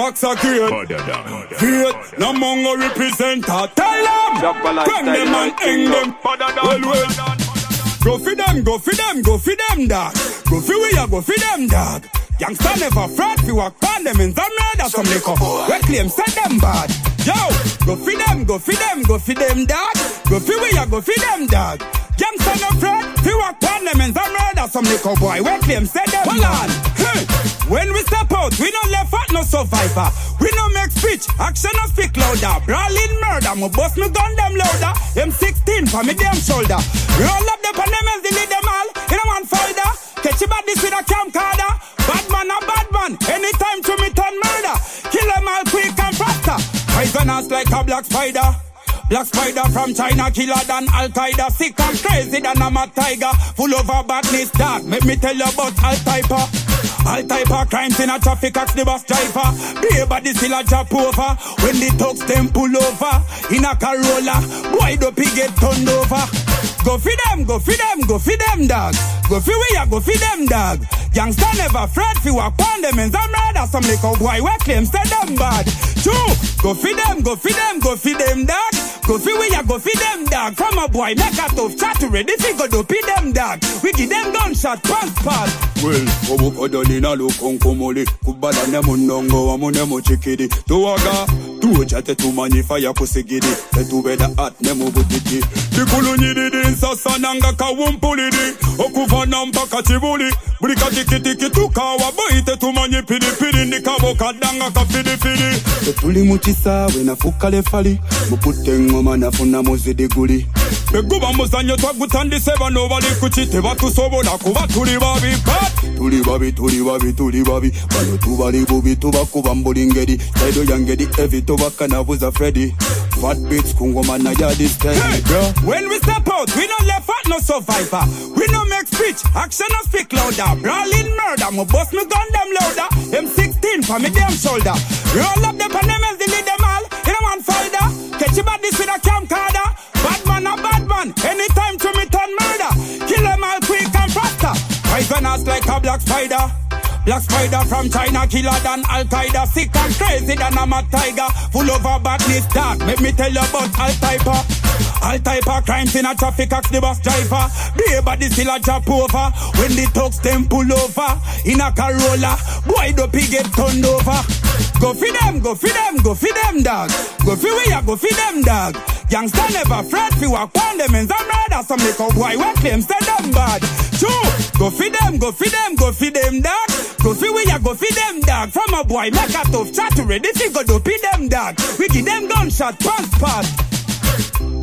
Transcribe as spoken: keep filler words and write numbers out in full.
box are great. Great, no mongo representer. Tell them, bring them and hang them. Well, well. Go for them, go for them, go for them, dog. Go for we ya, go for them, dog. Youngster never fret, we walk on them in some murder, some liquor. We claim, set them bad. Yo, go for them, go for them, go for them, dog. Go for we ya, go for them, dog. Youngster never fret, we walk on them in some murder, some liquor, boy. We claim, set them bad. Hey. When we step out, we don't left out no survivor. We don't make speech, action no speak louder. Brawling murder, my boss me gun them louder. M sixteen for me damn shoulder. Roll up the panamels, delete them all in a one folder. Catch your body with a camcorder. Bad man a bad man, anytime to me turn murder. Kill them all quick and faster. Poisonous like a black spider. Black spider from China, killer than Al-Qaeda. Sick and crazy than a mad tiger. Full of a badness, dog. Make me tell you about Al-Typer. All type of crimes in a traffic axe the bus driver. Be body still a jump over. When the thugs them pull over in a Corolla, boy the pig get turned over. Go for them, go for them, go for them, dog. Go for we ya, go for them, dog. Youngster never fret, fi walk on them in some murder. Some little boy we claim say them bad. True, go for them, go for them, go for them, dog. Go for we ya, go for them, dog. From a boy make a tough chat ready fi go do pi them, dog. We give them gunshot, pants pass. Well, obu kodolina lukonkomole kubala ne munongo wa munemo chikidi tuwaga tuochate tumani fire kusigidi etubeda at ne mubutiti dikulunyi di sasananga kawumpulidi okuvana mpaka chibuli bulika tikitiki tukawa boite tumanyi pidi pidi nikaboka danga kafidi fidi etuli muchisawe nafukale fali mupute ngoma nafuna muzidi guli beguba muzanyo twagutandise bano bali kuchite batusobola kuba tuli babi tuli babi tuli babi tuli babi bano tubali bubi tubakuba mbulingedi saido yangedi evi tubakana buza Freddy fat beats kungoma na yadi steady. Hey, when we step out we no left out no survivor. We no make speech, action no speak louder. Brawling murder, my boss me gun them louder. M sixteen for me damn shoulder. Roll up the panamels, delete them all in a one folder. Catch your body with a camcorder. Bad man a bad man, anytime to me turn murder. Kill them all quick and faster. Poisonous like a black spider. Black spider from China, killer than Al-Qaeda. Sick and crazy than a mad tiger. Full of a badness, dog. Make me tell you about Al-Typer. All-Typer crimes in a traffic axe the bus driver. Be body still a jump over. When the thugs them pull over in a Corolla, boy the pig get turned over. Go for them, go for them, go for them, dog. Go for we ya, go for them, dog. Youngster never fret, fi walk on them in some murder. Some little boy we claim say them bad. True, go for them, go for them, go for them, dog. Go for we ya, go for them, dog. From a boy make a tough chat ready fi go do pi them, dog. We give them gunshot, pants pass.